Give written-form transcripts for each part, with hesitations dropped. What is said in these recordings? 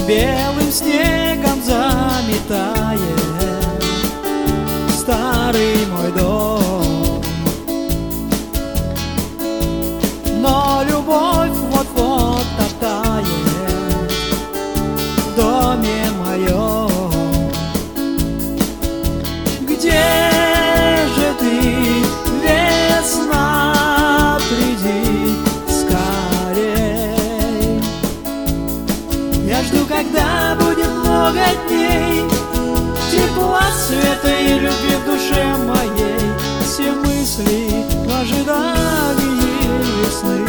белым снегом заметает старый мой дом. Но любовь вот-вот оттает в доме моем. Где же ты, весна, приди скорей. Я жду, когда будет много дней тепла, света и любви в душе моей. Все мысли в ожидании весны.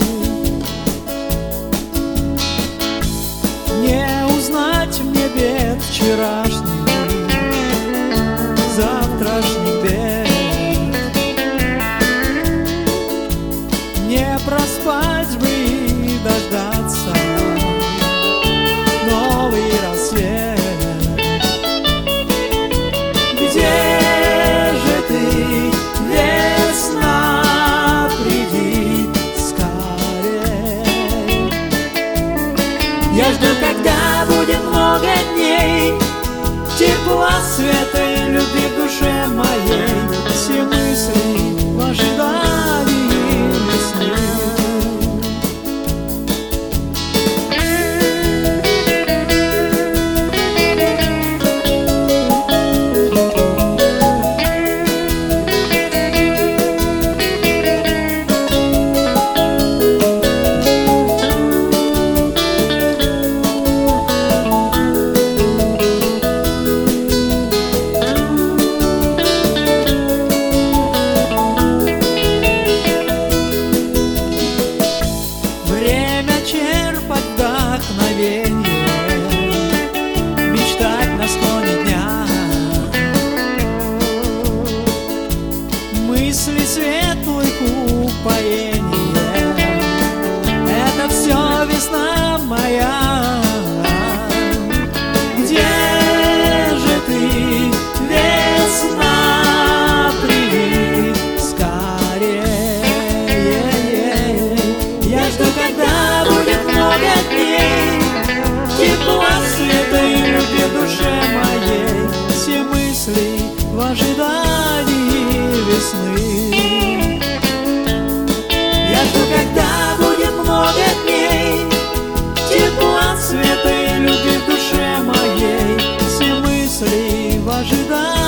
Не узнать мне бед вчерашних, завтрашних бед. Не проспать бы и дождаться новый рассвет. Где же ты, весна, приди скорей. Я жду, когда будет много дней тепла, света и любви в душе моей. Все мысли в ожидании весны. Черпать вдохновение, мечтать на склоне дня. Мысли светлых упоения — это все весна моя. Где же ты, весна, приди скорее. Я жду, когда много дней тепла, света и любви в душе моей. Все мысли в ожидании весны. Я жду, когда будет много дней тепла, света и любви в душе моей. Все мысли в ожидании